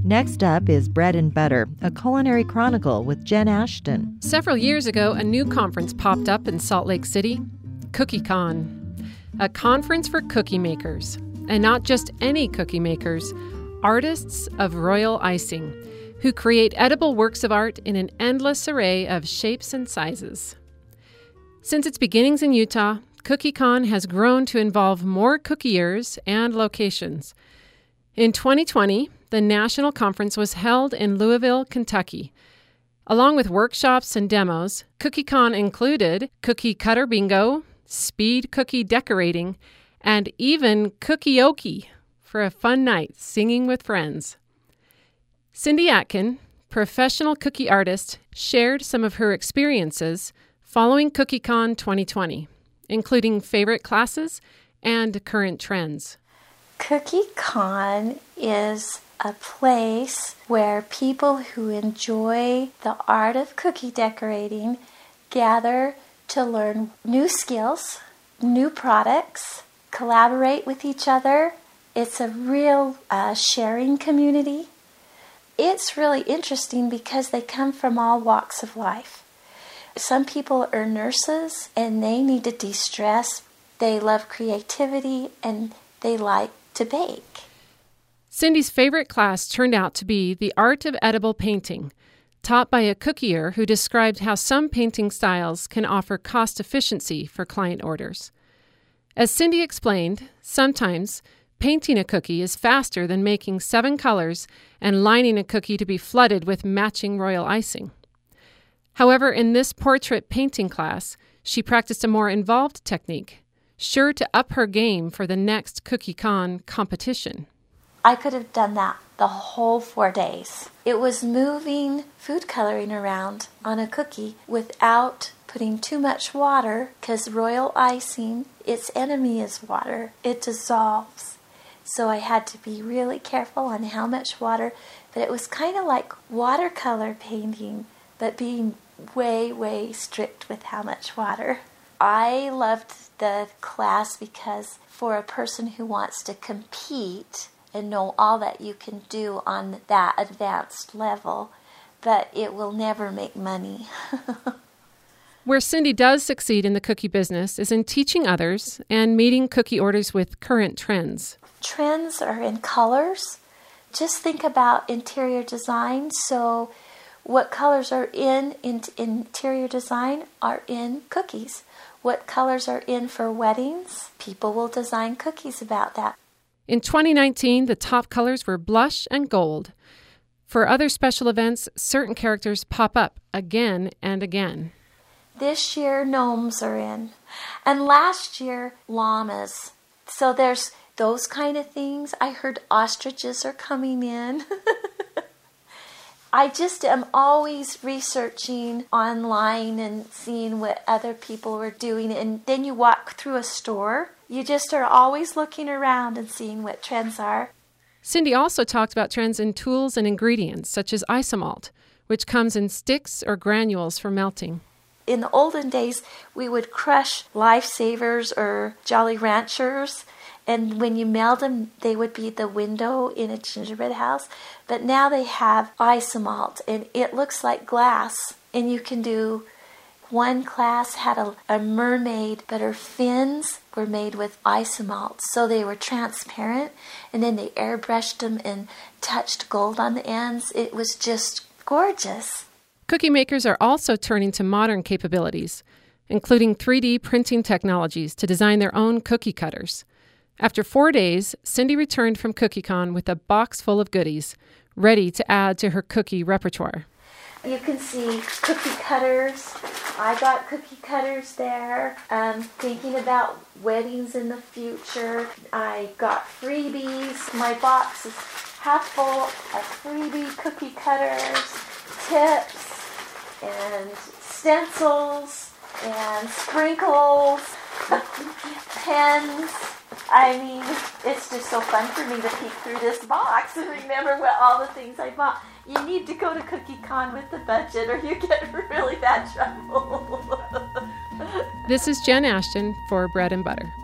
Next up is Bread and Butter, a culinary chronicle with Jen Ashton. Several years ago, a new conference popped up in Salt Lake City, CookieCon, a conference for cookie makers. And not just any cookie makers, artists of royal icing, who create edible works of art in an endless array of shapes and sizes. Since its beginnings in Utah, CookieCon has grown to involve more cookiers and locations. In 2020, the national conference was held in Louisville, Kentucky. Along with workshops and demos, CookieCon included cookie cutter bingo, speed cookie decorating, and even cookie-okie for a fun night singing with friends. Cindy Atkin, professional cookie artist, shared some of her experiences following CookieCon 2020, including favorite classes and current trends. CookieCon is a place where people who enjoy the art of cookie decorating gather to learn new skills, new products, collaborate with each other. It's a real sharing community. It's really interesting because they come from all walks of life. Some people are nurses and they need to de-stress. They love creativity and they like to bake. Cindy's favorite class turned out to be the art of edible painting, taught by a cookier who described how some painting styles can offer cost efficiency for client orders. As Cindy explained, sometimes painting a cookie is faster than making 7 colors and lining a cookie to be flooded with matching royal icing. However, in this portrait painting class, she practiced a more involved technique, sure to up her game for the next CookieCon competition. I could have done that the whole 4 days. It was moving food coloring around on a cookie without putting too much water, because royal icing, its enemy is water. It dissolves. So I had to be really careful on how much water, but it was kind of like watercolor painting, but being way, way strict with how much water. I loved the class because for a person who wants to compete and know all that you can do on that advanced level, but it will never make money. Where Cindy does succeed in the cookie business is in teaching others and meeting cookie orders with current trends. Trends are in colors. Just think about interior design. So what colors are in interior design are in cookies. What colors are in for weddings? People will design cookies about that. In 2019, the top colors were blush and gold. For other special events, certain characters pop up again and again. This year, gnomes are in. And last year, llamas. So there's those kind of things. I heard ostriches are coming in. I just am always researching online and seeing what other people are doing. And then you walk through a store. You just are always looking around and seeing what trends are. Cindy also talked about trends in tools and ingredients, such as isomalt, which comes in sticks or granules for melting. In the olden days, we would crush Lifesavers or Jolly Ranchers, and when you melt them, they would be the window in a gingerbread house. But now they have isomalt, and it looks like glass. And you can do, one class had a mermaid, but her fins were made with isomalt, so they were transparent, and then they airbrushed them and touched gold on the ends. It was just gorgeous. Cookie makers are also turning to modern capabilities, including 3D printing technologies to design their own cookie cutters. After 4 days, Cindy returned from CookieCon with a box full of goodies, ready to add to her cookie repertoire. You can see cookie cutters. I got cookie cutters there. Thinking about weddings in the future. I got freebies. My box is half full of freebie cookie cutters, tips, and stencils, and sprinkles, pens. I mean, it's just so fun for me to peek through this box and remember what all the things I bought. You need to go to CookieCon with the budget or you get really bad trouble. This is Jen Ashton for Bread and Butter.